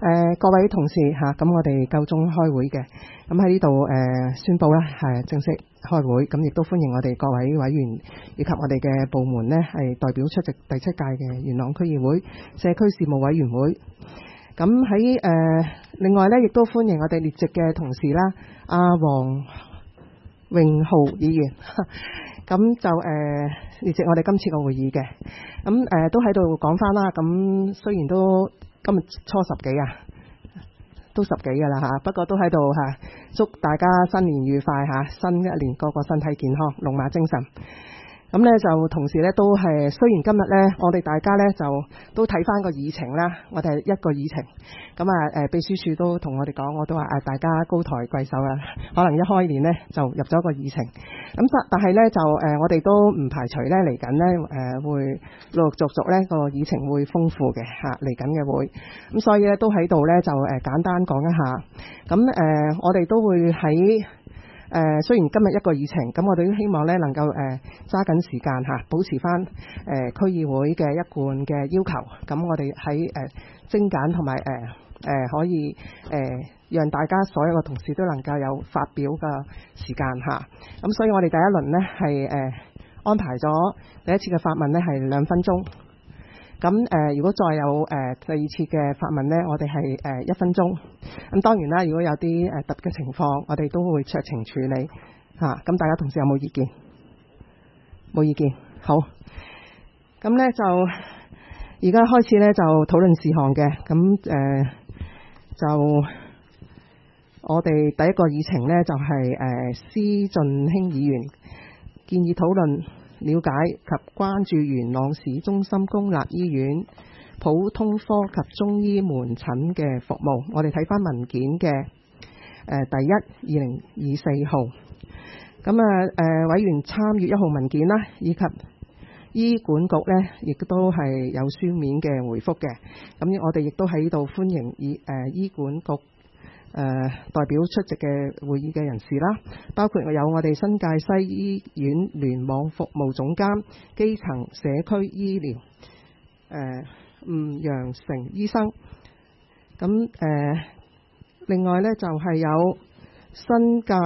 各位同事嚇，咁我哋夠鐘開會嘅，咁喺呢度宣佈啦，係正式開會，咁亦都歡迎我哋各位委員以及我哋嘅部門呢，係代表出席第7屆嘅元朗區議會社區事務委員會。咁喺另外呢，亦都歡迎我哋列席嘅同事啦，阿黃榮浩議員，咁就列席我哋今次個會議嘅，咁都喺度講翻啦。咁雖然都今日初10幾啊，都10幾㗎啦嚇，不過都喺度嚇，祝大家新年愉快嚇，新一年個個身體健康，龍馬精神。咁呢就同時呢都係，雖然今日呢我哋大家呢就都睇翻個議程啦，我哋係一個議程。咁秘書處都同我哋講，我都話大家高抬貴手啊，可能一開年呢就入咗個議程。咁但係呢就我哋都唔排除呢嚟緊呢會陸陸續續呢個議程會豐富嘅嚇，嚟緊嘅會。咁所以呢都喺度呢就簡單講一下。咁我哋都會喺雖然今日一個議程，咁我哋都希望咧能夠揸緊時間嚇，保持翻區議會嘅一貫嘅要求。咁我哋喺精簡同埋可以讓大家所有嘅同事都能夠有發表嘅時間嚇。咁所以我哋第一輪呢係安排咗第一次嘅發問呢係2分鐘。咁如果再有第二次嘅發問呢，我哋係1分鐘。咁當然啦，如果有啲特別嘅情況，我哋都會酌情處理嚇。咁大家同事有冇意見？冇意見。好。咁呢就而家開始呢就討論事項嘅。咁就我哋第一個議程呢就係施俊興議員建議討論了解及關注元朗市中心公立醫院普通科及中醫門診嘅服務。我哋睇翻文件嘅第2024號。咁委員參閱1號文件啦，以及醫管局呢亦都係有書面嘅回覆嘅。咁我哋亦都喺度歡迎醫管局代表出席嘅會議嘅人士啦，包括有我哋新界西醫院聯網服務總監、基層社區醫療吳陽成醫生。咁另外呢，就係有新界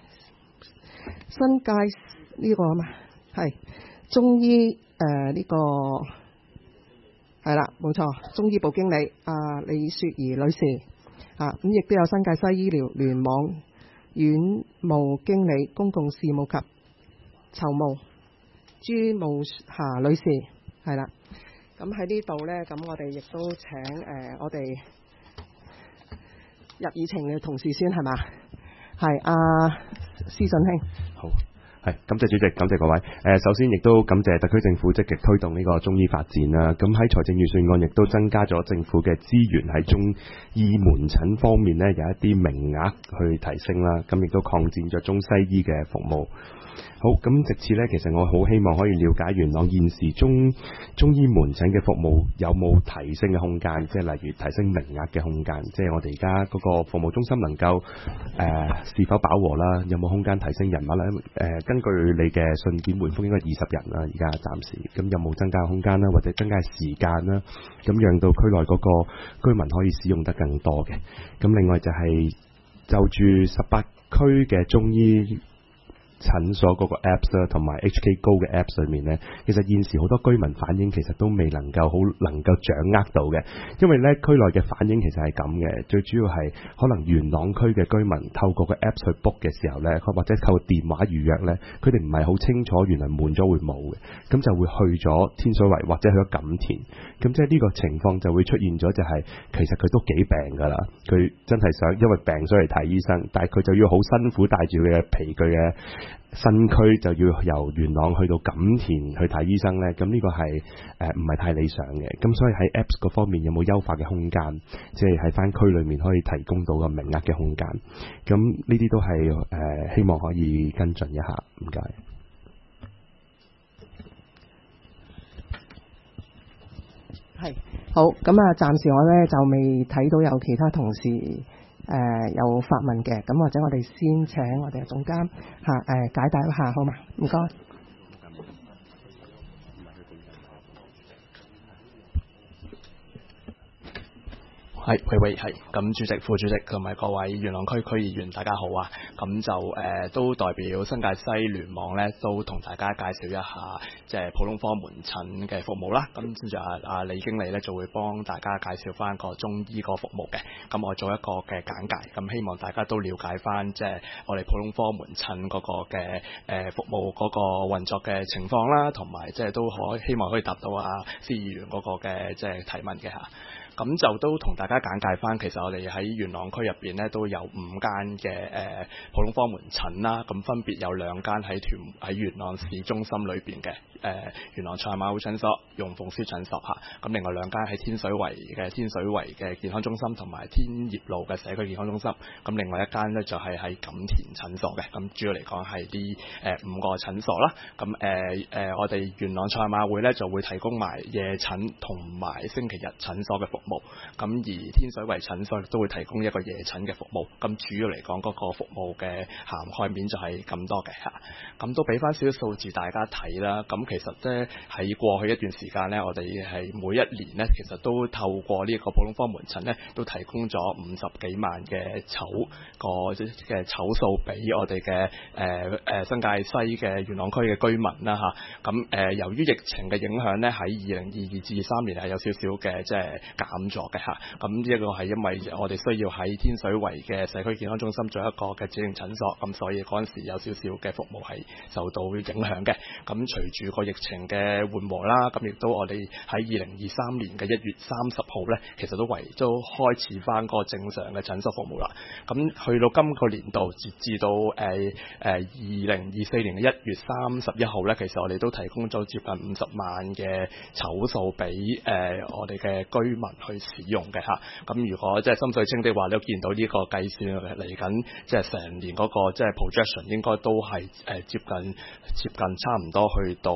呢個嘛係中醫呢個係啦，冇錯，中醫部經理李雪兒女士。咁亦都有新界西醫療聯網院務經理、公共事務及籌務朱慕霞女士，係啦。咁喺呢度呢，咁我哋亦都請我哋入議程嘅同事先係嘛？係施俊興。 好。係，感謝主席，感謝各位。首先亦都感謝特區政府積極推動呢個中醫發展啦。咁喺財政預算案亦都增加咗政府嘅資源喺中醫門診方面呢，有一啲名額去提升啦。咁亦都擴展咗中西醫嘅服務。好，咁直至呢，其實我好希望可以了解元朗現時中醫門診嘅服務有冇提升嘅空間，即係例如提升名額嘅空間，即係我哋而家嗰個服務中心能夠是否飽和啦，有冇空間提升人物啦？根據你嘅信件回覆應該20人啦，而家暫時，咁有冇增加空間啦，或者增加時間啦，咁讓到區內嗰個居民可以使用得更多嘅。咁另外就係就住18區嘅中醫診所嗰個 Apps 啦，同埋 HK Go 嘅 Apps 裏面呢，其實現時好多居民反映其實都未能夠掌握到嘅，因為呢區內嘅反應其實係咁嘅，最主要係可能元朗區嘅居民透過個 Apps 去 book 嘅時候呢，或者透過電話預約呢，佢哋唔係好清楚原來滿咗會冇嘅，咁就會去咗天水圍或者去咗錦田，咁即係呢個情況就會出現咗，就係其實佢都幾病㗎啦，佢真係想因為病所以嚟睇醫生，但係佢就要好辛苦帶住佢嘅疲憊嘅身軀就要由元朗去到錦田去睇醫生呢，咁呢個係唔係太理想嘅。咁所以喺 Apps 嗰方面有冇優化嘅空間，即係喺翻區裏面可以提供到個名額嘅空間。咁呢啲都係希望可以跟進一下。唔該。 係好，咁暫時我呢就未睇到有其他同事有發問嘅，咁或者我哋先請我哋嘅總監解答一下好嘛？唔該。 係喂，係咁，主席、副主席同埋各位元朗區區議員，大家好啊！咁就都代表新界西聯網咧，都同大家介紹一下即係普通科門診嘅服務啦。咁跟住阿李經理咧就會幫大家介紹翻個中醫個服務嘅。咁我做一個嘅簡介，咁希望大家都了解翻即係我哋普通科門診嗰個嘅服務嗰個運作嘅情況啦，同埋即係都希望可以答到司議員嗰個嘅即係提問嘅嚇。咁就都同大家簡介翻，其實我哋喺元朗區入邊咧都有5間嘅普通科門診啦，咁分別有2間喺元朗市中心裏邊嘅元朗賽馬會診所、容鳳書診所嚇，咁另外2間喺天水圍嘅健康中心同埋天業路嘅社區健康中心，咁另外一間咧就係喺錦田診所嘅，咁主要嚟講係啲5個診所啦。咁我哋元朗賽馬會咧就會提供埋夜診同埋星期日診所嘅服務。咁而天水圍診所亦都會提供一個夜診嘅服務，咁主要嚟講嗰個服務嘅涵蓋面就係咁多嘅嚇。咁都俾翻少少數字大家睇啦。咁其實咧喺過去一段時間咧，我哋係每一年咧，其實都透過呢個普通科門診咧，都提供咗50幾萬嘅籌數俾我哋嘅新界西嘅元朗區嘅居民啦嚇。咁由於疫情嘅影響咧，喺2022至23年係有少少嘅即係減咗嘅嚇，咁呢一個係因為我哋需要喺天水圍嘅社區健康中心做一個嘅指定診所，咁所以嗰陣時有少少嘅服務係受到影響嘅。咁隨住個疫情嘅緩和啦，咁亦都我哋喺2023年嘅1月30號咧，其實都開始翻個正常嘅診所服務啦。咁去到今個年度，截至到2024年嘅1月31號咧，其實我哋都提供咗接近50萬嘅籌數俾我哋嘅居民去使用嘅嚇。咁如果即係心水清的話，你都見到呢個計算嚟緊，即係成年嗰個即係 projection 應該都係接近差唔多去到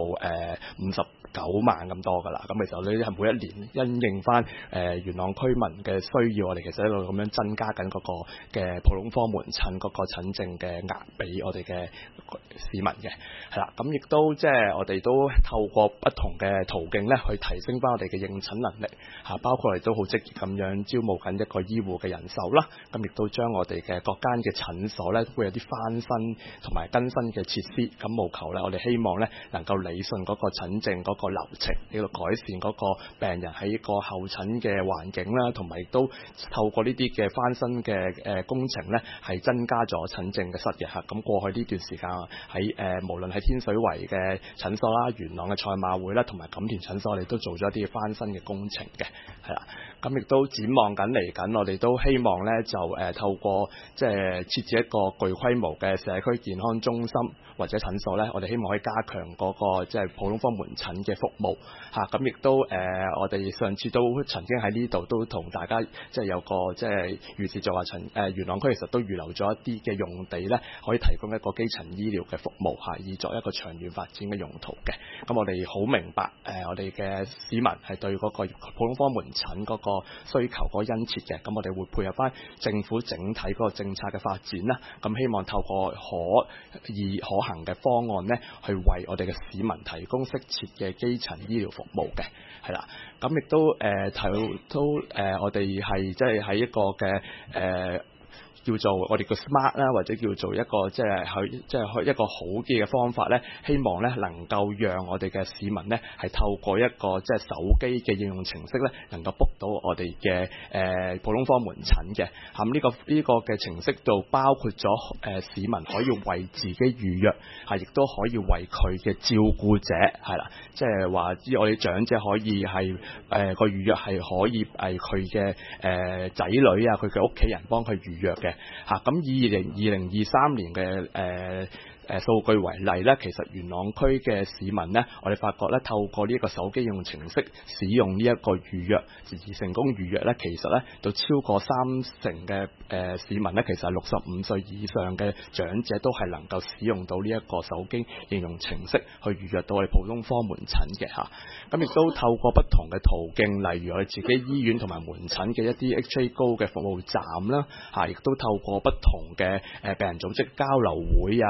59萬咁多㗎啦。咁其實呢啲係每一年因應翻元朗區民嘅需要，我哋其實一路咁樣增加緊嗰個嘅普通科門診嗰個診症嘅額俾我哋嘅市民嘅，係啦。咁亦都即係我哋都透過不同嘅途徑咧，去提升翻我哋嘅應診能力嚇，包括我哋都好積極咁樣招募緊一個醫護嘅人手啦。咁亦都將我哋嘅各間嘅診所咧，都會有啲翻新同埋更新嘅設施。咁務求咧，我哋希望咧能夠理順嗰個診症嗰個流程，呢個改善嗰個病人喺個候診嘅環境啦，同埋亦都透過呢啲嘅翻新嘅工程咧，係增加咗診症嘅室嘅嚇。咁過去呢段時間喺無論喺天水圍嘅診所啦、元朗嘅賽馬會啦，同埋錦田診所，我哋都做咗一啲翻新嘅工程嘅，係啦。咁亦都展望緊嚟緊，我哋都希望咧就透過即係設置一個具規模嘅社區健康中心或者診所咧，我哋希望可以加強嗰個即係普通科門診嘅服務嚇。咁亦都我哋上次都曾經喺呢度都同大家即係有個即係預示就話元朗區其實都預留咗一啲嘅用地咧，可以提供一個基層醫療嘅服務嚇，以作一個長遠發展嘅用途嘅。咁我哋好明白我哋嘅市民係對嗰個普通科門診嗰個需求嗰個殷切嘅，咁我哋會配合翻政府整體嗰個政策嘅發展啦。咁希望透過可行嘅方案呢，去為我哋嘅市民提供適切嘅基層醫療服務嘅，係啦。咁亦都我哋係即係喺一個嘅叫做我哋叫 smart 啦，或者叫做一個即係一個好啲嘅方法咧，希望咧能夠讓我哋嘅市民咧係透過一個即係手機嘅應用程式咧，能夠 book 到我哋嘅普通科門診嘅。咁呢個嘅程式度包括咗市民可以為自己預約，亦都可以為佢嘅照顧者係啦，即係話我哋長者可以係個預約係可以係佢嘅仔女啊，佢嘅屋企人幫佢預約嘅。咁以2023年嘅數據為例咧，其實元朗區嘅市民呢，我哋發覺咧，透過呢一個手機應用程式使用呢一個預約而成功預約咧，其實咧到超過30%嘅市民咧，其實係65歲以上嘅長者都係能夠使用到呢一個手機應用程式去預約到我哋普通科門診嘅嚇。咁亦都透過不同嘅途徑，例如我哋自己醫院同埋門診嘅一啲 HA 高嘅服務站啦，亦都透過不同嘅病人組織交流會啊，透過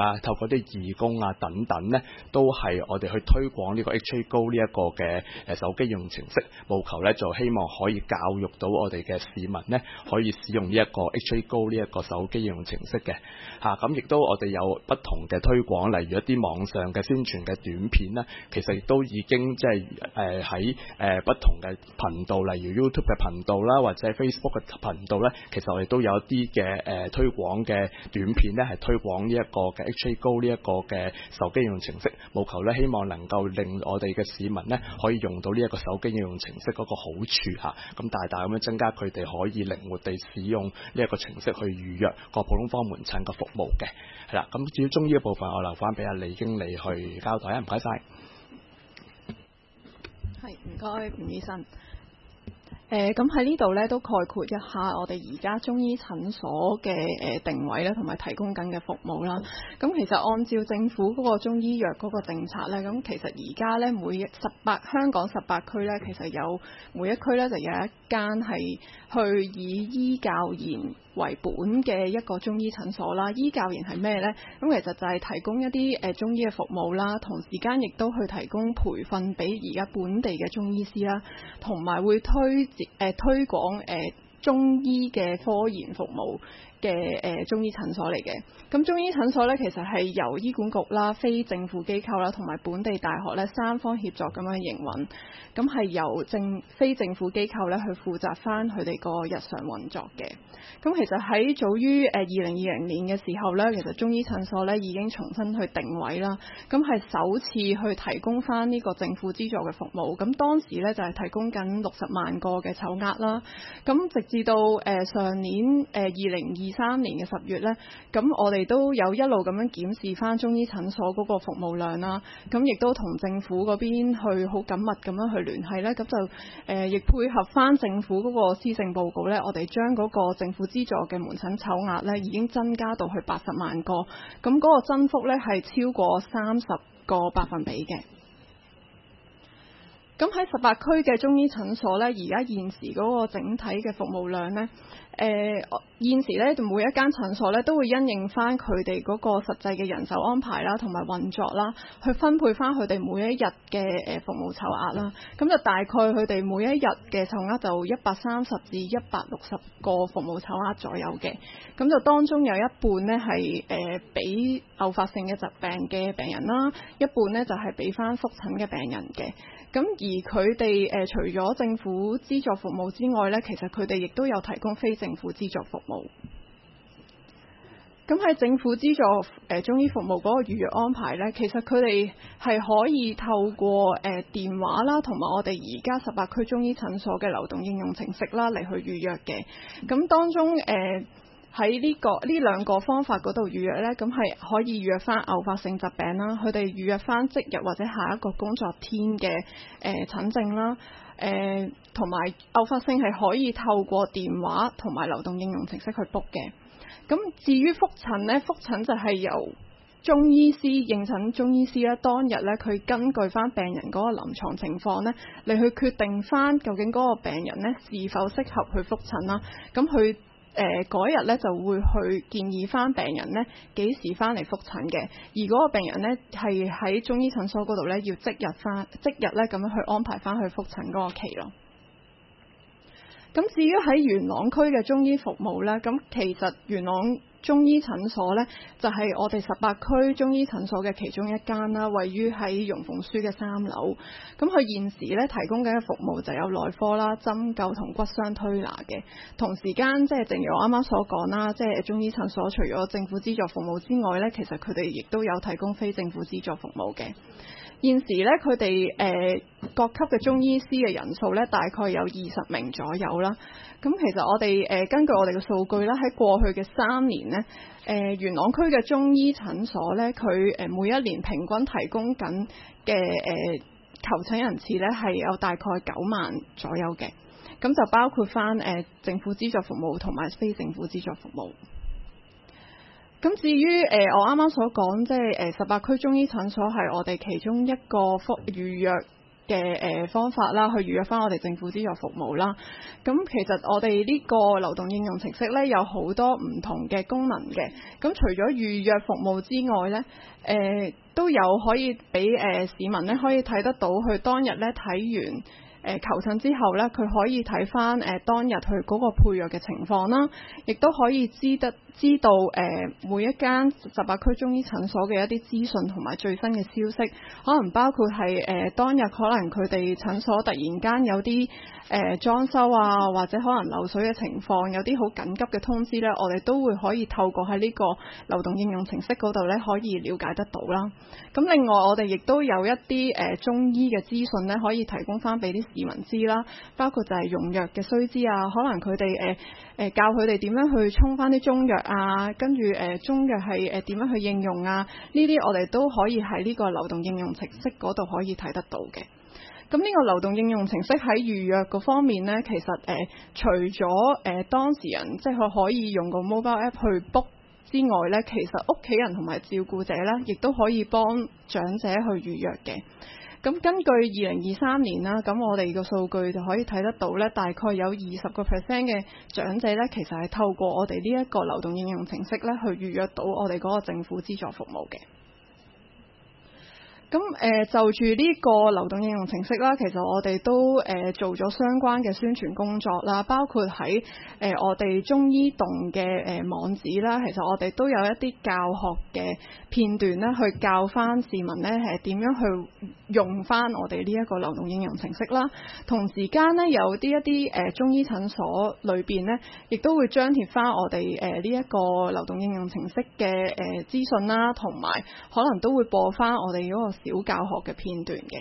嗰啲義工啊等等呢，都係我哋去推廣呢個 HA Go 呢一個嘅手機應用程式，務求呢就希望可以教育到我哋嘅市民呢，可以使用呢一個 HA Go 呢一個手機應用程式嘅咁亦都我哋有不同嘅推廣，例如一啲網上嘅宣傳嘅短片呢，其實亦都已經即係喺不同嘅頻道，例如 YouTube 嘅頻道啦，或者 Facebook 嘅頻道呢，其實我哋都有一啲嘅推廣嘅短片呢，係推廣呢一個嘅 HA Go 呢一個嘅手機應用程式，務求呢希望能夠令我哋嘅市民呢可以用到呢一個手機應用程式嗰個好處咁大大咁樣增加佢哋可以靈活地使用呢一個程式去預約個普通科門診嘅服務嘅。係啦，咁至於中醫嘅部分，我留翻俾阿李經理去交代啊，唔該晒。 係，唔該吳醫生。咁喺呢度咧都概括一下我哋而家中醫診所嘅定位咧，同埋提供緊嘅服務啦。咁其實按照政府嗰個中醫藥嗰個政策咧，咁其實而家咧香港18區咧，其實有每一區咧就有一間係去以醫教研為本嘅一個中醫診所啦。醫教研係咩呢？咁其實就係提供一啲中醫嘅服務啦，同時間亦都去提供培訓俾而家本地嘅中醫師啦，同埋會推廣中醫嘅科研服務嘅中醫診所嚟嘅。咁中醫診所咧，其實係由醫管局啦、非政府機構啦同埋本地大學咧三方協作咁樣營運。咁係由非政府機構咧去負責翻佢哋個日常運作嘅。咁其實喺早於2020年嘅時候咧，其實中醫診所咧已經重新去定位啦。咁係首次去提供翻呢個政府資助嘅服務。咁當時咧就係提供緊60萬個嘅籌額啦。咁直至到上年2023年嘅10月咧，咁我哋都有一路咁樣檢視翻中醫診所嗰個服務量啦。咁亦都同政府嗰邊去好緊密咁樣去聯繫咧，咁就亦配合翻政府嗰個施政報告咧，我哋將嗰個政府資助嘅門診籌額咧已經增加到去80萬個，咁嗰個增幅咧係超過30個百分比嘅。咁喺18區嘅中醫診所咧，而家現時嗰個整體嘅服務量咧，現時咧每一間診所咧都會因應翻佢哋嗰個實際嘅人手安排啦，同埋運作啦，去分配翻佢哋每一日嘅服務籌額啦。咁就大概佢哋每一日嘅籌額就130至160個服務籌額左右嘅。咁就當中有一半咧係俾偶發性嘅疾病嘅病人啦，一半咧就係俾翻覆診嘅病人嘅。咁而佢哋除咗政府資助服務之外呢，其實佢哋亦都有提供非政府資助服務。咁喺政府資助中醫服務嗰個預約安排呢，其實佢哋係可以透過電話啦，同埋我哋而家18區中醫診所嘅流動應用程式啦嚟去預約嘅。咁當中喺呢兩個方法嗰度預約呢，咁係可以預約翻偶發性疾病啦，佢哋預約翻即日或者下一個工作天嘅診症啦，同埋偶發性係可以透過電話同埋流動應用程式去 book 嘅。咁至於覆診呢，覆診就係由中醫師應診中醫師咧，當日咧佢根據翻病人嗰個臨床情況咧，嚟去決定翻究竟嗰個病人咧是否適合去覆診啦。咁佢嗰日咧就會去建議翻病人咧幾時翻嚟覆診嘅，而嗰個病人咧係喺中醫診所嗰度咧要即日咧咁樣去安排翻去覆診嗰個期咯。咁至於喺元朗區嘅中醫服務咧，咁其實元朗中醫診所咧就係我哋18區中醫診所嘅其中一間啦，位於喺容鳳書嘅3樓。咁佢現時咧提供嘅服務就有內科啦、針灸同骨傷推拿嘅。同時間即係正如我啱啱所講啦，即係中醫診所除咗政府資助服務之外咧，其實佢哋亦都有提供非政府資助服務嘅。現時咧，佢哋各級嘅中醫師嘅人數咧，大概有20名左右啦。咁其實我哋根據我哋嘅數據咧，喺過去嘅3年咧，元朗區嘅中醫診所咧，佢每一年平均提供緊嘅求診人次咧，係有大概9萬左右嘅。咁就包括翻政府資助服務同埋非政府資助服務。咁至於我啱啱所講，即係18區中醫診所係我哋其中一個預約嘅方法啦，去預約翻我哋政府資助服務啦。咁其實我哋呢個流動應用程式呢，有好多唔同嘅功能嘅。咁除咗預約服務之外呢，都有可以俾市民呢可以睇得到佢當日呢睇完求診之後呢，佢可以睇翻當日佢嗰個配藥嘅情況啦，亦都可以知道每一間18區中醫診所嘅一啲資訊同埋最新嘅消息，可能包括係當日可能佢哋診所突然間有啲裝修啊，或者可能漏水嘅情況，有啲好緊急嘅通知呢，我哋都會可以透過喺呢個流動應用程式嗰度呢，可以了解得到啦。咁另外我哋亦都有一啲中醫嘅資訊呢，可以提供翻俾啲市民知啦，包括就係用藥嘅須知啊，可能佢哋教佢哋點樣去沖翻啲中藥啊，跟住中藥係點樣去應用啊，呢啲我哋都可以喺呢個流動應用程式嗰度可以睇得到嘅。咁呢個流動應用程式喺預約嗰方面呢，其實除咗當事人即係佢可以用個 mobile app 去 book 之外呢，其實屋企人同埋照顧者呢，亦都可以幫長者去預約嘅。咁根據2023年啦，咁我哋個數據就可以睇得到呢，大概有20% 嘅長者呢，其實係透過我哋呢一個流動應用程式呢，去預約到我哋嗰個政府資助服務嘅。咁就住呢個流動應用程式啦，其實我哋都做咗相關嘅宣傳工作啦，包括喺我哋中醫動嘅網址啦，其實我哋都有一啲教學嘅片段咧，去教翻市民咧係點樣去用翻我哋呢一個流動應用程式啦。同時間呢，有一啲中醫診所裏邊呢，亦都會張貼翻我哋呢一個流動應用程式嘅資訊啦，同埋可能都會播翻我哋嗰個小教學嘅片段嘅。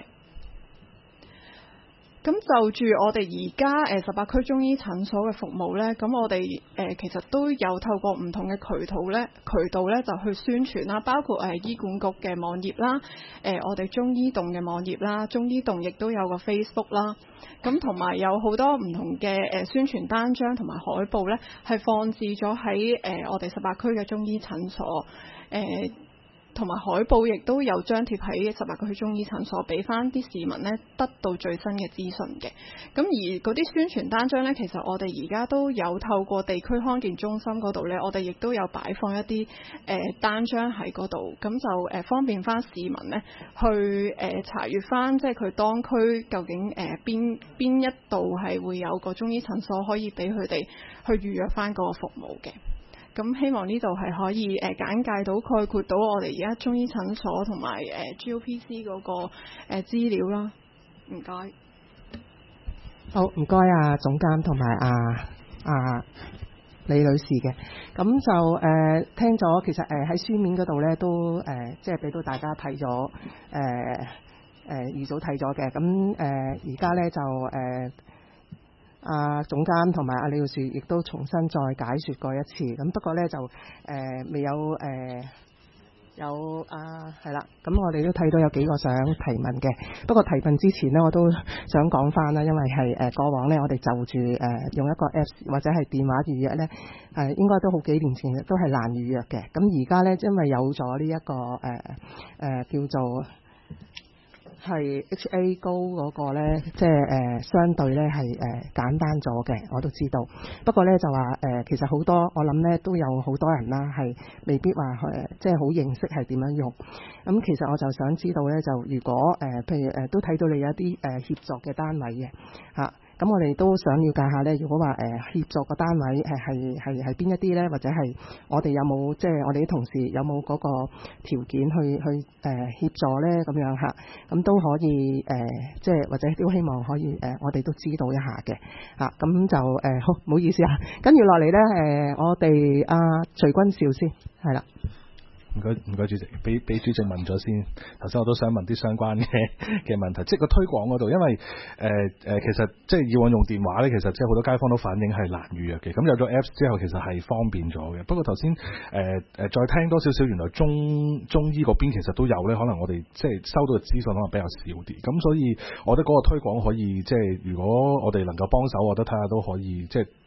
咁就住我哋而家18區中醫診所嘅服務呢，咁我哋其實都有透過唔同嘅渠道呢就去宣傳啦，包括醫管局嘅網頁啦，我哋中醫動嘅網頁啦，中醫動亦都有個 Facebook 啦，咁同埋有好多唔同嘅宣傳單張同埋海報呢，係放置咗喺我哋18區嘅中醫診所同埋海報亦都有張貼喺18區中醫診所，俾翻啲市民呢得到最新嘅資訊嘅。咁而嗰啲宣傳單張呢，其實我哋而家都有透過地區康健中心嗰度呢，我哋亦都有擺放一啲單張喺嗰度，咁就方便翻市民呢去查閲翻，即係佢當區究竟邊一度係會有個中醫診所可以俾佢哋去預約翻嗰個服務嘅。咁希望呢度係可以簡介到概括到我哋而家中醫診所同埋GOPC 嗰個資料啦。唔該。 好，唔該啊總監同埋李女士嘅。咁就聽咗，其實喺書面嗰度咧都即係俾到大家睇咗預早睇咗嘅。咁而家咧就總監同埋李女士亦都重新再解説過一次，咁不過呢，就未有係啦，咁我哋都睇到有幾個想提問嘅，不過提問之前呢，我都想講翻啦，因為係過往呢，我哋就住用一個 Apps 或者係電話預約呢，應該都好幾年前都係難預約嘅，咁而家呢，因為有咗呢一個叫做係 HA 高嗰個呢，即係相對呢係簡單咗嘅，我都知道。不過呢，就話其實好多我諗呢都有好多人啦，係未必話即係好認識係點樣用。咁其實我就想知道呢，就如果譬如都睇到你有一啲協作嘅單位嘅嚇。咁我哋都想了解下呢，如果話協助個單位係邊一啲呢？或者係我哋有冇即係我哋啲同事有冇嗰個條件去協助呢？咁樣嚇，咁都可以即係或者都希望可以我哋都知道一下嘅嚇。咁就好唔好意思啊，跟住落嚟呢，我哋徐君兆先係啦。 唔該主席，俾主席問咗先。頭先我都想問啲相關嘅問題，即係個推廣嗰度，因為其實即係以往用電話咧，其實即係好多街坊都反映係難預約嘅。咁有咗 Apps 之後，其實係方便咗嘅。不過頭先再聽多少少，原來中醫嗰邊其實都有咧，可能我哋即係收到嘅資訊可能比較少啲。咁所以我覺得嗰個推廣可以即係如果我哋能夠幫手，我覺得睇下都可以即係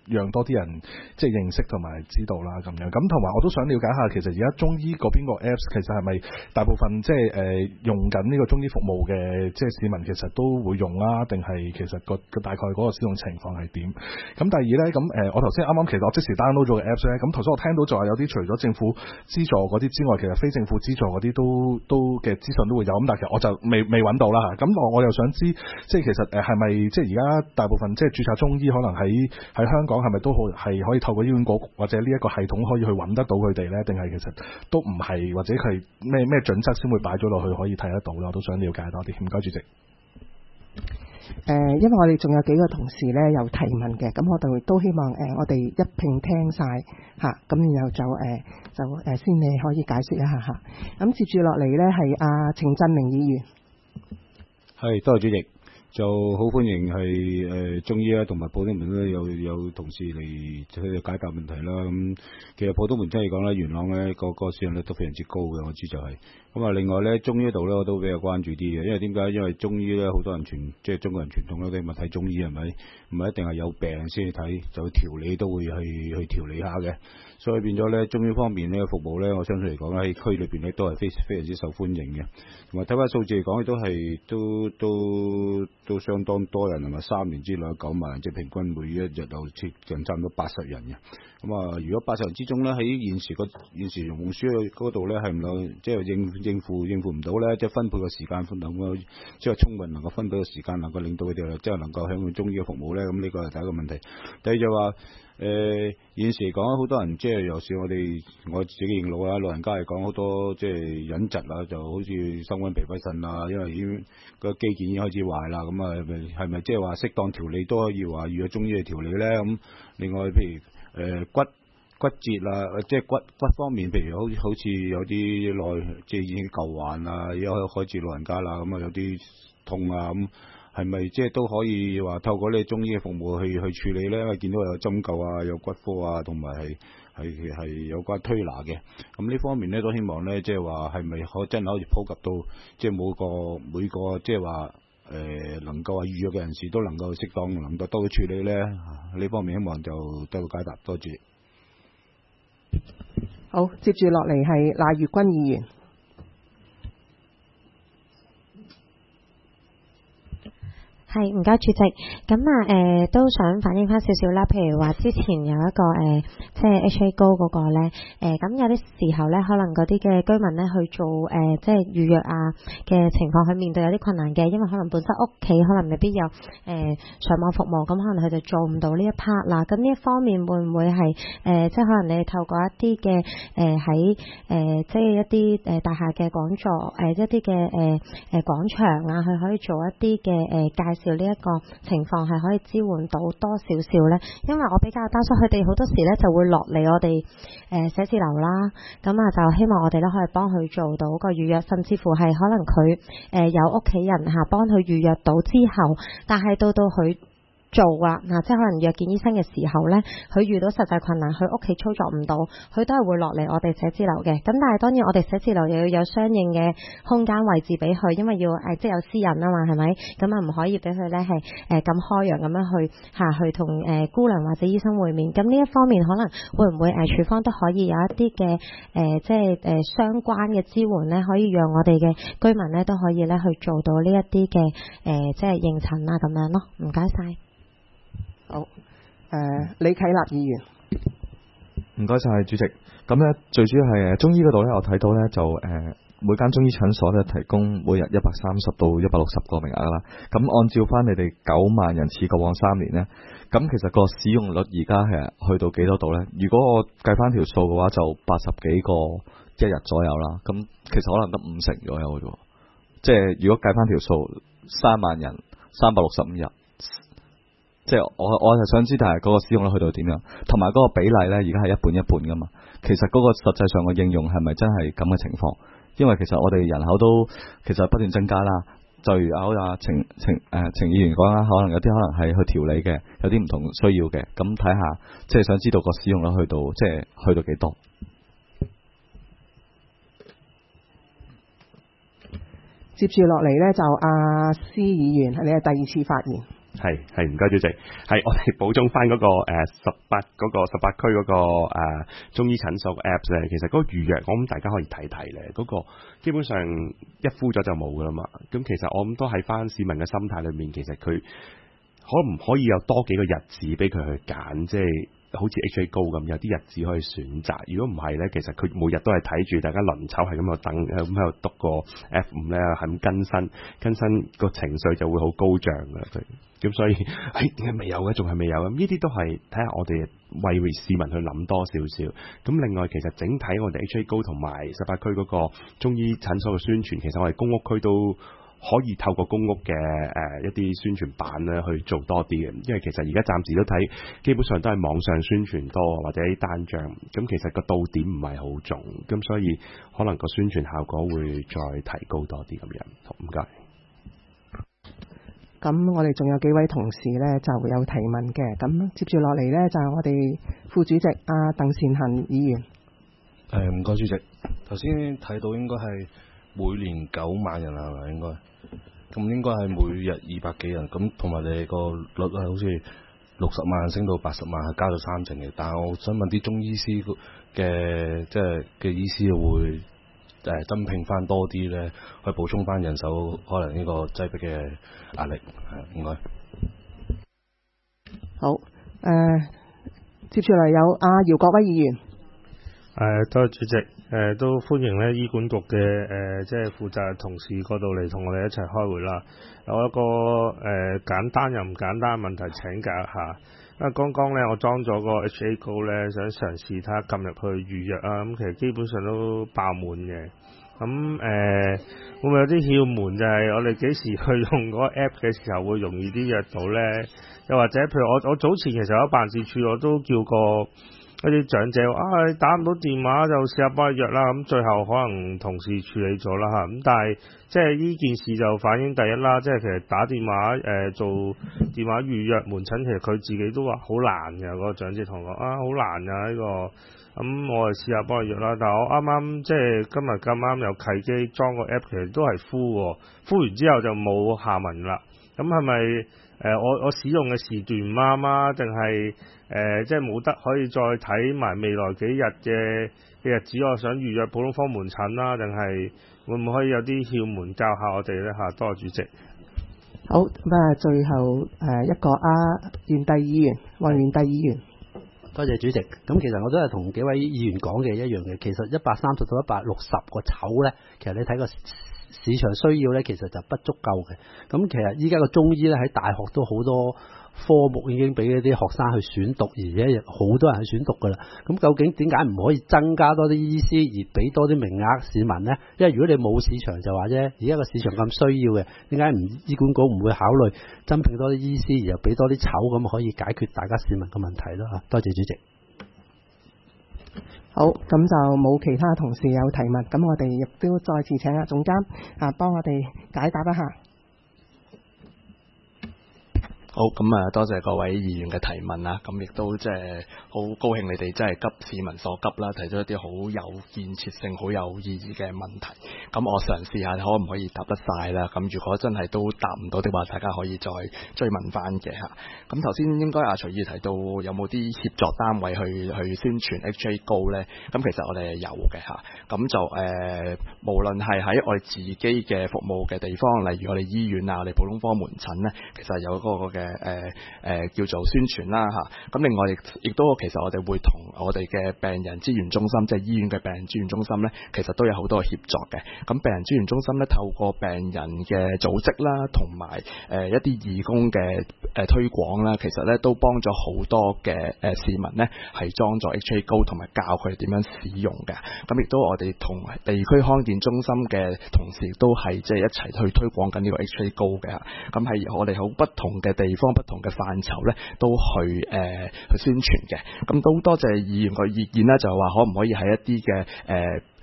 讓多啲人即係認識同埋知道啦咁樣。咁同埋我都想了解下，其實而家中醫嗰邊個 Apps 其實係咪大部分即係用緊呢個中醫服務嘅即係市民其實都會用啦，定係其實個大概嗰個使用情況係點？咁第二咧，咁我頭先啱啱其實我即時 download 咗個 Apps 咧，咁頭先我聽到就話有啲除咗政府資助嗰啲之外，其實非政府資助嗰啲都嘅資訊都會有，咁但係其實我就未揾到啦嚇。咁我又想知，即係其實係咪即係而家大部分即係註冊中醫可能喺香港係咪都係可以透過醫管局或者呢一個系統可以去揾得到佢哋咧？定係其實都唔係，或者佢係咩準則先會擺咗落去可以睇得到咧？我都想了解多啲。唔該主席。 因為我哋仲有幾個同事咧有提問嘅，咁我哋都希望我哋一併聽晒嚇，咁然後就先你可以解釋一下嚇。咁接住落嚟咧係阿程振明議員。 係，多謝主席。就好歡迎係中醫啦，同埋普通門都有同事嚟去解答問題啦。咁其實普通門真係講咧，元朗咧個使用率都非常之高嘅，我知就係。咁啊，另外咧中醫度咧我都比較關注啲嘅，因為點解？因為中醫咧好多人即係中國人傳統咧，都咪睇中醫係咪？唔係一定係有病先去睇，就調理都會去調理下嘅。所以變咗咧，中醫方面咧服務咧，我相信嚟講喺區裏邊咧都係非常之受歡迎嘅。同埋睇翻數字嚟講，亦都相當多人，係咪3年之內9萬人，即係平均每一日有接近差唔多80人嘅。咁啊，如果80人之中咧，喺現時用書嗰度咧，係唔能即係應付唔到咧，即係分配個時間能夠即係充分能夠分配個時間，能夠令到佢哋即係能夠享用中醫嘅服務咧。咁呢個係第一個問題。第二就話現時嚟講，好多人即係尤其是我自己認老啦，老人家嚟講好多即係隱疾啦，就好似心肝脾肺腎啊，因為已經個肌腱已經開始壞啦。咁啊，係咪即係話適當調理都可以話預約中醫去調理咧？咁另外譬如骨折啊，即係骨方面，譬如好似有啲即係已經舊患啊，而家開始老人家啦，咁啊有啲痛啊咁。係咪即係都可以話透過呢中醫嘅服務去處理咧？因為見到有針灸啊，有骨科啊，同埋係有關推拿嘅。咁呢方面咧都希望咧，即係話係咪真係可以普及到即係每個即係話能夠話預約嘅人士都能夠適當能夠多去處理咧？呢方面希望就得到解答。多謝。 好，接住落嚟係賴月君議員。 係，唔該主席。咁都想反映翻少少啦。譬如話之前有一個即係 HA 高嗰個咧，咁有啲時候咧，可能嗰啲嘅居民咧去做即係預約啊嘅情況，佢面對有啲困難嘅，因為可能本身屋企可能未必有上網服務，咁可能佢就做唔到呢一 part 啦。咁呢一方面會唔會係即係可能你哋透過一啲嘅喺即係一啲大廈嘅講座一啲嘅廣場啊，佢可以做一啲嘅介紹呢一個情況係可以支援到多少少呢？因為我比較擔心佢哋好多時呢就會落嚟我哋寫字樓啦，咁啊就希望我哋都可以幫佢做到個預約，甚至乎係可能佢有屋企人幫佢預約到之後，但係到佢做啦，即係可能約見醫生嘅時候呢，佢遇到實際困難，佢屋企操作唔到，佢都係會落嚟我哋寫字樓嘅。咁但係當然我哋寫字樓又要有相應嘅空間位置俾佢，因為要即係有私隱啊嘛，係咪？咁啊唔可以俾佢呢係咁開揚咁樣去同姑娘或者醫生會面。咁呢一方面可能會唔會處方都可以有一啲嘅即係相關嘅支援呢，可以讓我哋嘅居民呢都可以呢去做到呢一啲嘅即係應診啊咁樣咯。唔該晒。 好，李啟立議員， 唔該晒主席。咁咧最主要係中醫嗰度咧，我睇到咧就每間中醫診所咧提供每日130到160個名額啦。咁按照翻你哋9萬人次過往3年咧，咁其實個使用率而家係去到幾多度咧？如果我計翻條數嘅話，就80幾個一日左右啦。咁其實可能得50%左右嘅啫。即係如果計翻條數，3萬人365日。即係我就想知，但係嗰個使用率去到點樣，同埋嗰個比例咧，而家係一半一半噶嘛。其實嗰個實際上嘅應用係咪真係咁嘅情況？因為其實我哋人口都其實不斷增加啦。就如好似程議員講啦，可能有啲可能係去調理嘅，有啲唔同需要嘅。咁睇下，即係想知道個使用率去到幾多？ 接住落嚟咧就阿施議員，你係第2次發言。 係唔該主席，係我哋補充翻嗰個18區嗰個中醫診所嘅 Apps 咧，其實嗰個預約我諗大家可以睇睇咧，嗰個基本上一敷咗就冇噶啦嘛。咁其實我諗都喺翻市民嘅心態裏面，其實佢可唔可以有多幾個日子俾佢去揀，即係好似 HA Go 咁，有啲日子可以選擇。如果唔係咧，其實佢每日都係睇住大家輪抽，係咁喺度等，咁喺度篤個 F5 咧，係咁更新個情緒就會好高漲㗎。咁所以點解未有嘅？仲係未有嘅？呢啲都係睇下我哋為市民去諗多少少。咁另外其實整體我哋 HA Go 同埋18區嗰個中醫診所嘅宣傳，其實我哋公屋區都可以透過公屋嘅一啲宣傳版咧去做多啲嘅，因為其實而家暫時都睇基本上都係網上宣傳多或者啲單張，咁其實個到點唔係好重，咁所以可能個宣傳效果會再提高多啲咁樣。好，唔該。 咁我哋仲有幾位同事呢就有提問嘅，咁接住落嚟呢，就係我哋副主席阿鄧善行議員。 唔該主席，頭先睇到應該係每年9萬人係咪應該？咁應該係每日200幾人，咁同埋你個率係好似60萬升到80萬，係加咗3成嘅。但係我想問啲中醫師嘅即係嘅醫師會增聘翻多啲咧，去補充翻人手，可能呢個擠迫嘅壓力係唔該。 好，接住嚟有阿姚國威議員。 多謝主席，都歡迎咧醫管局嘅即係負責同事嗰度嚟同我哋一齊開會啦。有一個簡單又唔簡單嘅問題請教一下，因為剛剛咧我裝咗個 HA Go 咧，想嘗試睇下撳入去預約啊，咁其實基本上都爆滿嘅。咁會唔會有啲竅門，就係我哋幾時去用嗰個 app 嘅時候會容易啲約到咧？又或者譬如我早前其實喺辦事處我都叫過一啲長者話你打唔到電話就試下幫佢約啦，咁最後可能同事處理咗啦嚇，咁但係即係呢件事就反映第一啦，即係其實打電話做電話預約門診，其實佢自己都話好難嘅，嗰個長者同我好難㗎呢個，咁我係試下幫佢約啦，但係我啱啱即係今日咁啱有契機裝個 app， 其實都係敷完之後就冇下文啦，咁係咪我使用嘅時段唔啱啊？定係即係冇得可以再睇埋未來幾日嘅日子，我想預約普通科門診啦，定係會唔會可以有啲竅門教下我哋咧嚇？多謝主席。 好，咁最後一個袁帝議員，黃元帝議員。 多謝主席。咁其實我都係同幾位議員講嘅一樣嘅，其實130到160個籌咧，其實你睇個市場需要咧，其實就不足夠嘅。咁其實依家個中醫咧喺大學都好多科目已經俾一啲學生去選讀，而且好多人去選讀噶啦。咁究竟點解唔可以增加多啲醫師，而俾多啲名額市民呢？因為如果你冇市場就話啫，而家個市場咁需要嘅，點解醫管局唔會考慮增聘多啲醫師，然後俾多啲籌，咁可以解決大家市民嘅問題咯？嚇，多謝主席。 好，咁就冇其他同事有提問，咁我哋亦都再次請阿總監幫我哋解答一下。 好，咁多謝各位議員嘅提問啦，咁亦都即係好高興你哋真係急市民所急啦，提出一啲好有建設性、好有意義嘅問題。咁我嘗試下可唔可以答得晒啦？咁如果真係都答唔到的話，大家可以再追問翻嘅嚇。咁頭先應該徐議提到有冇啲協助單位去宣傳 HA Go 咧？咁其實我哋係有嘅嚇。咁就無論係喺我哋自己嘅服務嘅地方，例如我哋醫院啊、我哋普通科門診咧，其實有嗰個嘅叫做宣傳啦嚇，咁另外亦都其實我哋會同我哋嘅病人資源中心，即係醫院嘅病人資源中心咧，其實都有好多協助嘅。咁病人資源中心咧，透過病人嘅組織啦，同埋一啲義工嘅推廣啦，其實咧都幫咗好多嘅市民咧係裝咗 HA Go， 同埋教佢哋點樣使用嘅。咁亦都我哋同地區康健中心嘅同事都係即係一齊去推廣緊呢個 HA Go 嘅。咁係我哋好不同嘅地方、不同嘅範疇咧，都去宣傳嘅。咁都多謝議員個意見啦，就係話可唔可以喺一啲嘅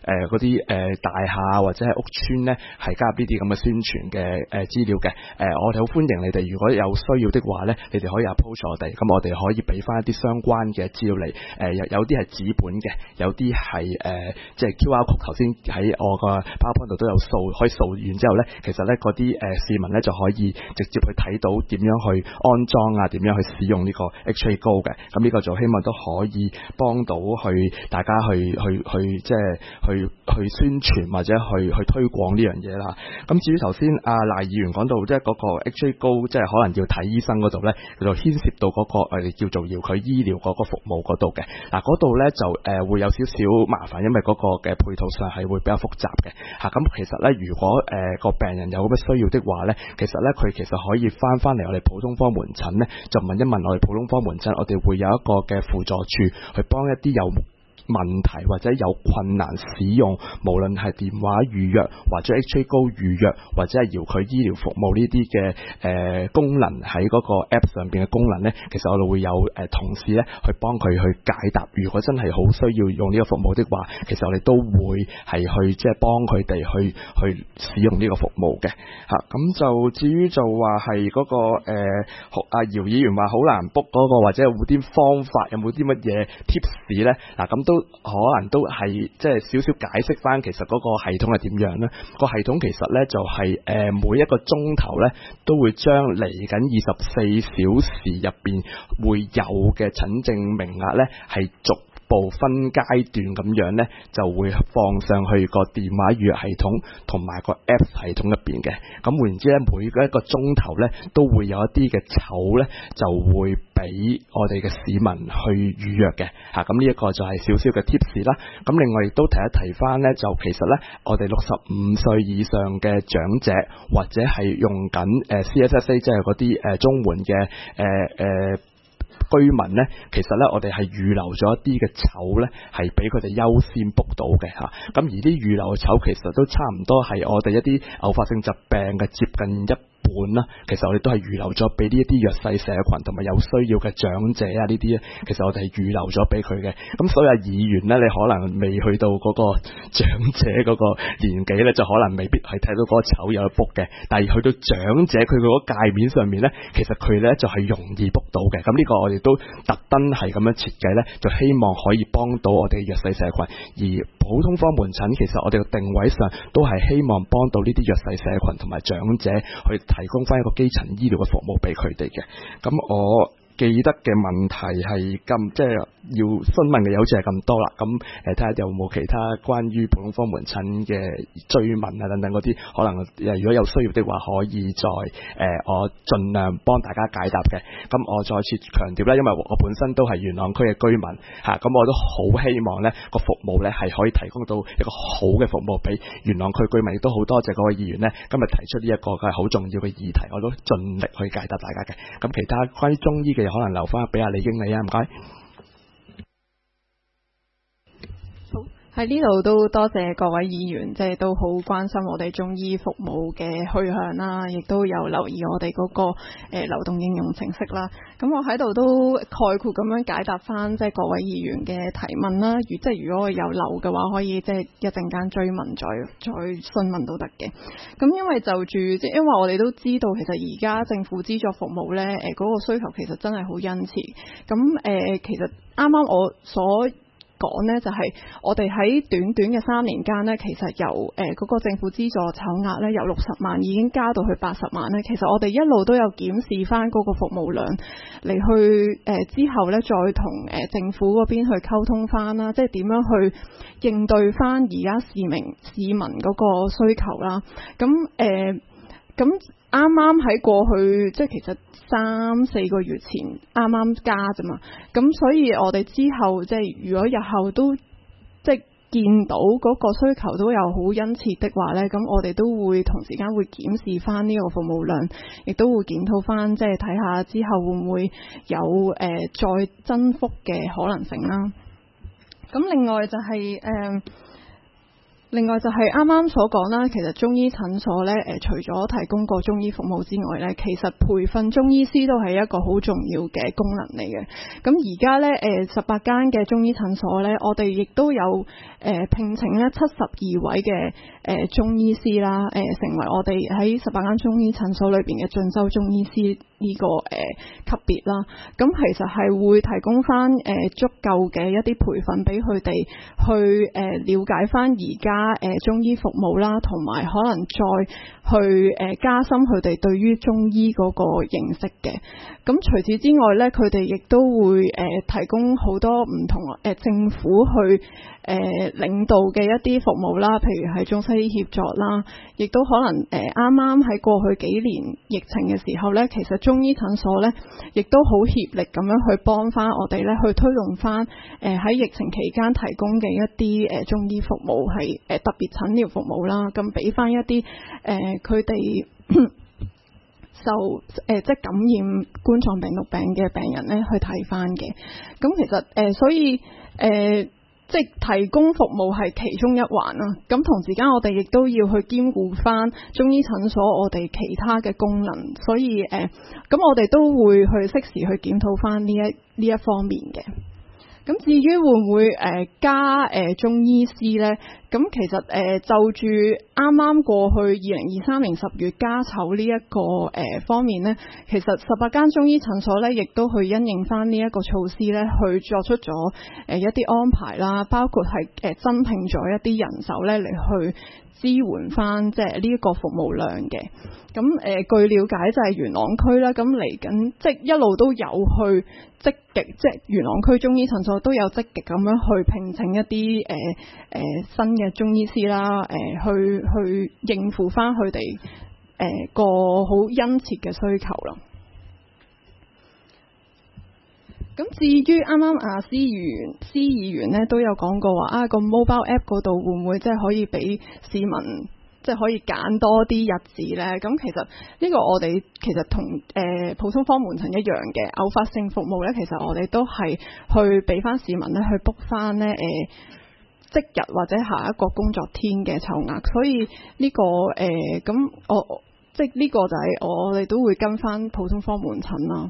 嗰啲大廈或者係屋邨咧，係加入呢啲咁嘅宣傳嘅資料嘅。我哋好歡迎你哋，如果有需要的話咧，你哋可以 approach 我哋，咁我哋可以俾翻一啲相關嘅資料嚟。有啲係紙本嘅，有啲係即係 QR code， 頭先喺我個 PowerPoint 度都有掃，可以掃完之後咧，其實咧嗰啲市民咧就可以直接去睇到點樣去安裝啊，點樣去使用呢個 HA Go 嘅。咁呢個就希望都可以幫到大家去即係去宣傳或者去推廣呢樣嘢啦。咁至於頭先阿賴議員講到即係嗰個 HA Go， 即係可能要睇醫生嗰度咧，就牽涉到嗰個我哋叫做遙距醫療嗰個服務嗰度嘅。嗱，嗰度咧就會有少少麻煩，因為嗰個嘅配套上係會比較複雜嘅嚇。咁其實咧，如果個病人有咁嘅需要的話咧，其實咧佢其實可以翻嚟我哋普通科門診咧，就問一問我哋普通科門診，我哋會有一個嘅輔助處去幫一啲有問題或者有困難使用，無論係電話預約或者 HA Go 預約或者係遙距醫療服務呢啲嘅功能喺嗰個 App 上邊嘅功能呢，其實我哋會有同事呢去幫佢去解答。如果真係好需要用呢個服務的話，其實我哋都會係去即係幫佢哋去使用呢個服務嘅嚇。咁就至於就話係嗰個阿姚議員話好難 book 嗰個，或者有冇啲方法，有冇啲乜嘢 tips 呢？嗱，咁都可能都係即係少少解釋翻，其實嗰個系統係點樣呢？個系統其實呢就係每一個鐘頭呢都會將嚟緊24小時入邊會有嘅診症名額呢係逐步分階段咁樣呢，就會放上去個電話預約系統同埋個 App 系統入邊嘅。咁換言之呢，每一個鐘頭呢都會有一啲嘅籌呢，就會俾我哋嘅市民去預約嘅嚇。咁呢一個就係少少嘅 tips 啦。咁另外亦都提一提翻呢，就其實呢，我哋65歲以上嘅長者或者係用緊CSSA 即係嗰啲綜援嘅居民呢，其實呢，我哋係預留咗一啲嘅籌呢，係俾佢哋優先 book 到嘅嚇。咁而啲預留嘅籌其實都差唔多係我哋一啲偶發性疾病嘅接近一半啦，其實我哋都係預留咗俾呢一啲弱勢社群同埋有需要嘅長者啊，呢啲咧，其實我哋係預留咗俾佢嘅。咁所以議員呢，你可能未去到嗰個長者嗰個年紀呢，就可能未必係睇到嗰個籌有 book 嘅。但係去到長者佢嗰個界面上面呢，其實佢呢就係容易 book 到嘅。咁呢個我哋都特登係咁樣設計呢，就希望可以幫到我哋弱勢社群。而普通科門診其實我哋嘅定位上都係希望幫到呢啲弱勢社群同埋長者去提供翻一個基層醫療嘅服務俾佢哋嘅。咁我記得嘅問題係咁，即係要詢問嘅好似係咁多啦。咁睇下有冇其他關於普通科門診嘅追問啊等等嗰啲，可能如果有需要的話，可以再我盡量幫大家解答嘅。咁我再次強調啦，因為我本身都係元朗區嘅居民嚇，咁我都好希望呢個服務呢係可以提供到一個好嘅服務俾元朗區居民。亦都好多謝各位議員呢今日提出呢一個嘅好重要嘅議題，我都盡力去解答大家嘅。咁其他關於中醫嘅可能留翻俾阿李經理啊，唔該。 喺呢度都多謝各位議員，即係都好關心我哋中醫服務嘅去向啦，亦都有留意我哋嗰個流動應用程式啦。咁我喺度都概括咁樣解答翻即係各位議員嘅提問啦。即係如果有漏嘅話，可以即係一陣間追問再詢問都得嘅。咁因為就住即係因為我哋都知道，其實而家政府資助服務咧嗰個需求其實真係好殷切。咁其實啱啱我所講呢就係我哋喺短短嘅3年間呢，其實由嗰個政府資助籌額呢，由60萬已經加到去80萬呢。其實我哋一路都有檢視翻嗰個服務量嚟去之後呢，再同政府嗰邊去溝通翻啦，即係點樣去應對翻而家市民嗰個需求啦。咁啱啱喺過去即係其實3-4個月前啱啱加啫嘛，咁所以我哋之後即係如果日後都即係見到嗰個需求都有好殷切的話呢，咁我哋都會同時間會檢視翻呢個服務量，亦都會檢討翻即係睇下之後會唔會有再增幅嘅可能性啦。咁另外就係另外就係啱啱所講啦，其實中醫診所咧，除咗提供個中醫服務之外咧，其實培訓中醫師都係一個好重要嘅功能嚟嘅。咁而家咧，18間嘅中醫診所咧，我哋亦都有聘請咧72位嘅中醫師啦，成為我哋喺18間中醫診所裏邊嘅進修中醫師呢個級別啦。咁其實係會提供翻足夠嘅一啲培訓俾佢哋去了解翻而家中醫服務啦，同埋可能再去加深佢哋對於中醫嗰個認識嘅。咁除此之外咧，佢哋亦都會提供好多唔同政府去領導嘅一啲服務啦，譬如係中西醫協作啦，亦都可能啱啱喺過去幾年疫情嘅時候咧，其實中醫診所咧亦都好協力咁樣去幫翻我哋咧，去推動翻喺疫情期間提供嘅一啲中醫服務，係特別診療服務啦，咁俾翻一啲佢哋受即係感染冠狀病毒病嘅病人咧去睇翻嘅。咁其實所以即係提供服務係其中一環啦。咁同時間我哋亦都要去兼顧翻中醫診所我哋其他嘅功能，所以咁我哋都會去適時去檢討翻呢一方面嘅。咁至於會唔會加中醫師呢？咁其實就住啱啱過去2023年10月家籌呢一個方面呢，其實18間中醫診所呢，亦都去因應翻呢一個措施呢，去作出咗一啲安排啦，包括係增聘咗一啲人手呢嚟去支援翻即係呢一個服務量嘅。咁據了解就係元朗區啦，咁嚟緊即係一路都有去積極，即係元朗區中醫診所都有積極咁樣去聘請一啲新嘅中醫師啦，去應付翻佢哋個好殷切嘅需求啦。咁至於啱啱司議員咧都有講過話個 mobile app 嗰度會唔會即係可以俾市民即係可以揀多啲日子咧？咁其實呢個我哋其實同普通科門診一樣嘅偶發性服務咧，其實我哋都係去俾翻市民咧去 book 翻咧即日或者下一個工作天嘅籌額，所以呢個咁我即係呢個就係我哋都會跟翻普通科門診啦。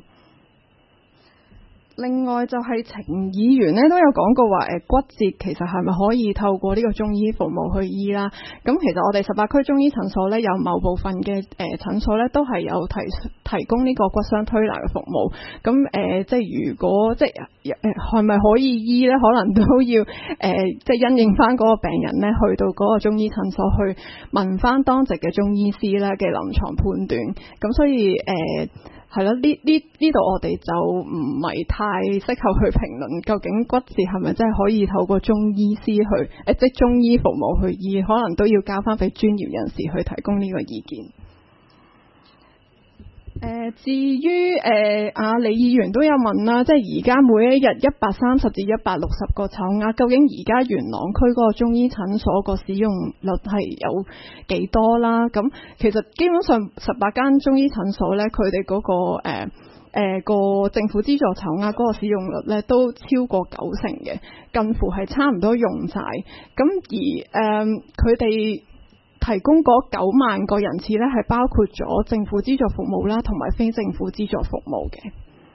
另外就係程議員咧都有講過話骨折其實係咪可以透過呢個中醫服務去醫啦？咁其實我哋18區中醫診所咧有某部分嘅診所咧都係有提供呢個骨傷推拿嘅服務。咁即係如果即係係咪可以醫咧？可能都要即係因應翻嗰個病人咧去到嗰個中醫診所去問翻當值嘅中醫師咧嘅臨床判斷。咁所以係咯，呢度我哋就唔係太適合去評論究竟骨折係咪真係可以透過中醫師去即係中醫服務去醫，可能都要交翻俾專業人士去提供呢個意見。至於李議員都有問啦，即係而家每一日130至160個籌額，究竟而家元朗區嗰個中醫診所個使用率係有幾多啦？咁其實基本上18間中醫診所咧，佢哋嗰個個政府資助籌額嗰個使用率咧都超過90%嘅，近乎係差唔多用晒。咁而佢哋提供嗰9萬個人次咧，係包括咗政府資助服務啦，同埋非政府資助服務嘅。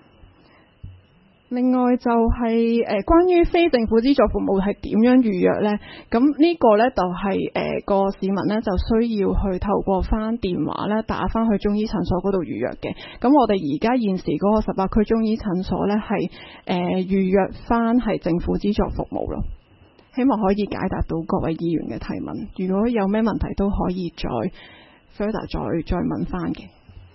另外就係關於非政府資助服務係點樣預約呢？咁呢個呢，就係個市民呢，就需要去透過翻電話咧打翻去中醫診所嗰度預約嘅。咁我哋而家現時嗰個18區中醫診所呢，係預約翻係政府資助服務咯。希望可以解答到各位議員嘅提問。如果有咩問題都可以再 further 再問翻嘅。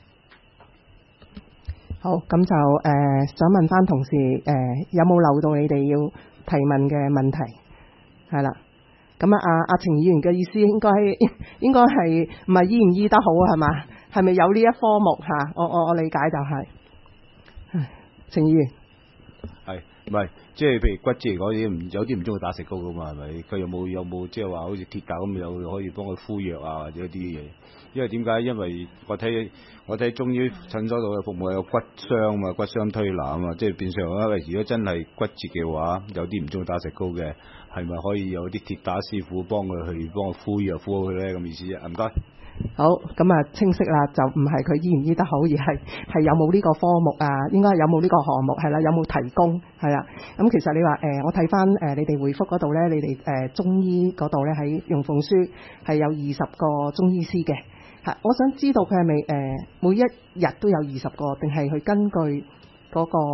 好，咁就想問翻同事有冇漏到你哋要提問嘅問題？係啦，咁阿程議員嘅意思應該係唔係醫唔醫得好係嘛？係咪有呢一科目嚇？我理解就係程議員。 係唔係，即係譬如骨折嚟講，有啲唔中意打石膏噶嘛，係咪？佢有冇即係話好似鐵架咁，有可以幫佢敷藥啊，或者啲嘢？因為點解？因為我睇中醫診所度嘅服務有骨傷嘛，骨傷推拿啊嘛，即係變相因為如果真係骨折嘅話，有啲唔中意打石膏嘅，係咪可以有啲鐵打師傅幫佢敷藥敷好佢咧？咁意思啫，唔該。 好，咁啊清晰啦，就唔係佢醫唔醫得好，而係有冇呢個科目啊？應該有冇呢個項目係啦？有冇提供係啦？咁其實你話我睇翻你哋回覆嗰度咧，你哋中醫嗰度咧喺用鳳書係有20個中醫師嘅。我想知道佢係咪每一日都有20個，定係佢根據嗰個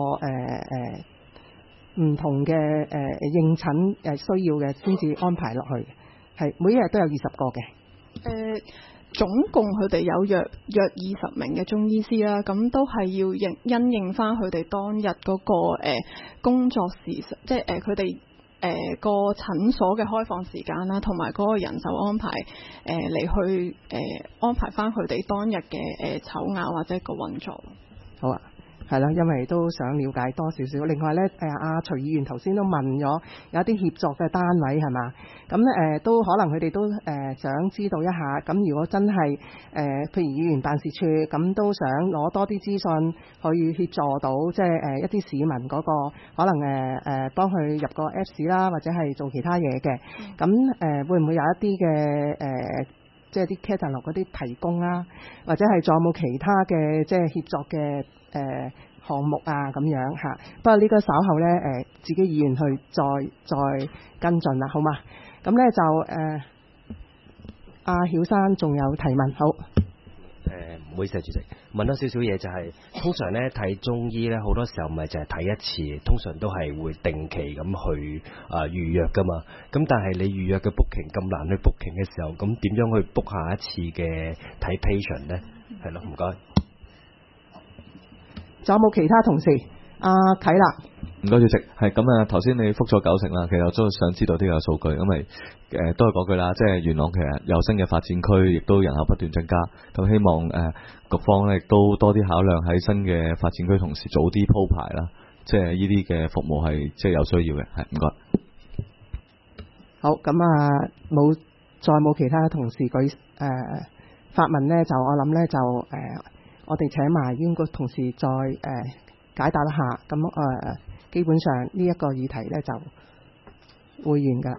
唔同嘅應診需要嘅先至安排落去？係每一日都有20個嘅。 總共佢哋有約20名嘅中醫師啦，咁都係要因應翻佢哋當日嗰個工作時，即係佢哋個診所嘅開放時間啦，同埋嗰個人手安排嚟去安排翻佢哋當日嘅籌額或者個運作。 好啊。係啦，因為都想了解多少少。另外咧，阿徐議員頭先都問咗有啲協作嘅單位係嘛？咁都可能佢哋都想知道一下。咁如果真係譬如議員辦事處咁，都想攞多啲資訊去協助到，即係一啲市民嗰個可能幫佢入個 Apps 啦，或者係做其他嘢嘅。咁會唔會有一啲嘅即係啲 catalog 嗰啲提供啦，或者係仲有冇其他嘅即係協作嘅項目啊咁樣嚇？不過呢個稍後咧自己議員去再跟進啦，好嘛？咁咧就阿曉珊仲有提問，好。 唔好意思，主席，問多少少嘢就係、通常咧睇中醫咧，好多時候唔係淨係睇一次，通常都係會定期咁去預約噶嘛。咁但係你預約嘅 booking 咁難去 booking 嘅時候，咁點樣去 book 下一次嘅睇 patient 咧？係咯，唔該。 仲有冇其他同事？阿啟立。 唔該，主席。係咁啊，頭先你覆咗90成啦，其實我都想知道啲嘅數據，因為都係嗰句啦，即係元朗其實有新嘅發展區，亦都人口不斷增加，咁希望局方咧亦都多啲考量喺新嘅發展區，同時早啲鋪排啦，即係呢啲嘅服務係即係有需要嘅，係唔該。 好，咁啊再冇其他同事舉發問咧，就我諗咧就我哋請埋醫管局同事再解答一下，咁基本上呢一個議題咧就會完㗎。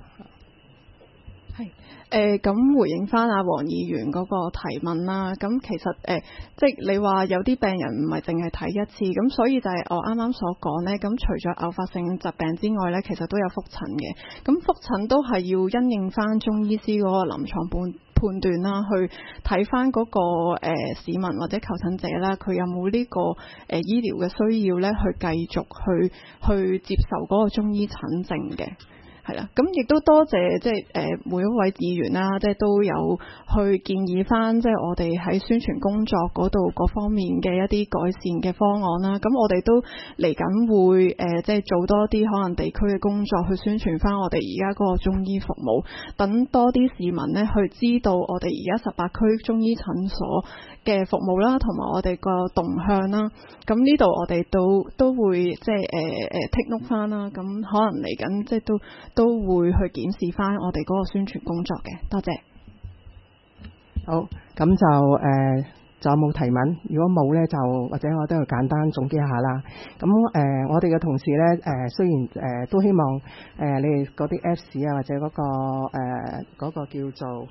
係咁回應翻阿黃議員嗰個提問啦。咁其實即係你話有啲病人唔係淨係睇一次，咁所以就係我啱啱所講呢。咁除咗偶發性疾病之外呢，其實都有覆診嘅。咁覆診都係要因應翻中醫師嗰個臨床判斷啦，去睇翻嗰個市民或者求診者啦，佢有冇呢個醫療嘅需要呢，去繼續去接受嗰個中醫診症嘅。係啦，咁亦都多謝即係每一位議員啦，即係都有去建議翻，即係我哋喺宣傳工作嗰度各方面嘅一啲改善嘅方案啦。咁我哋都嚟緊會即係做多啲可能地區嘅工作，去宣傳翻我哋而家嗰個中醫服務，等多啲市民呢去知道我哋而家18區中醫診所嘅服務啦，同埋我哋個動向啦。咁呢度我哋都會即係take note 翻啦。咁可能嚟緊即係都會去檢視翻我哋嗰個宣傳工作嘅。多謝。 好，咁就仲有冇提問？如果冇呢，就或者我都要簡單總結一下啦。咁我哋嘅同事呢，雖然都希望你哋嗰啲 Apps 啊，或者嗰個叫做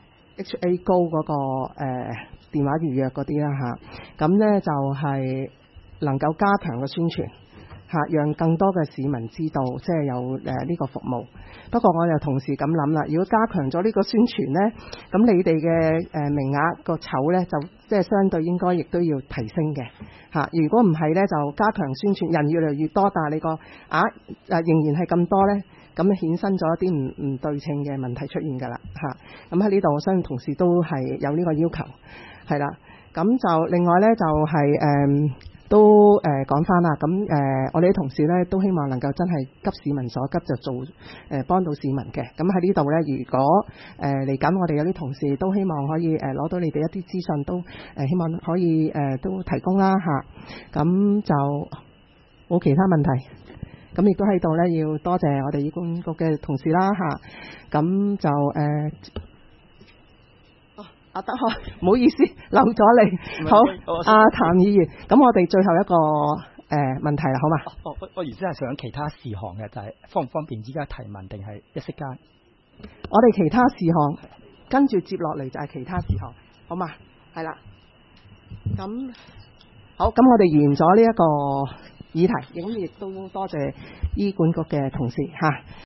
HA Go 嗰個電話預約嗰啲啦嚇，咁呢就係能夠加強個宣傳。讓更多嘅市民知道，即係有呢個服務。不過我又同時咁諗啦，如果加強咗呢個宣傳呢，咁你哋嘅名額個籌呢，就即係相對應該亦都要提升嘅嚇。如果唔係呢，就加強宣傳，人越嚟越多，但係你個額仍然係咁多呢，咁衍生咗一啲唔對稱嘅問題出現㗎啦嚇。咁喺呢度，我相信同事都係有呢個要求，係啦。咁就另外呢，就係都講翻啦，咁我哋啲同事呢都希望能夠真係急市民所急，就做幫到市民嘅。咁喺呢度呢，如果嚟緊我哋有啲同事都希望可以攞到你哋一啲資訊，都希望可以都提供啦嚇。咁就冇其他問題。 咁亦都喺度咧要多謝我哋醫管局嘅同事啦嚇。咁就阿德開，唔好意思漏咗你。好，阿譚議員，咁我哋最後一個問題啦，好嘛？ 我原先係想其他事項嘅，就係方唔方便依家提問定係一息間？ 我哋其他事項跟住接落嚟就係其他事項，好嘛？係啦，咁好，咁我哋完咗呢一個議題，咁亦都多謝醫管局嘅同事嚇。